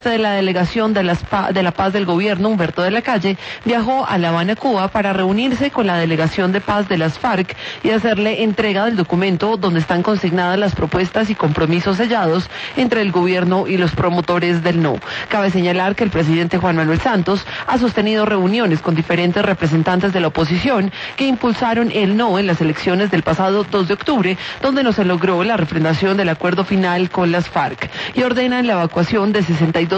de la delegación de la paz del gobierno, Humberto de la Calle, viajó a La Habana, Cuba, para reunirse con la delegación de paz de las FARC y hacerle entrega del documento donde están consignadas las propuestas y compromisos sellados entre el gobierno y los promotores del no. Cabe señalar que el presidente Juan Manuel Santos ha sostenido reuniones con diferentes representantes de la oposición que impulsaron el no en las elecciones del pasado 2 de octubre, donde no se logró la refrendación del acuerdo final con las FARC, y ordenan la evacuación de 62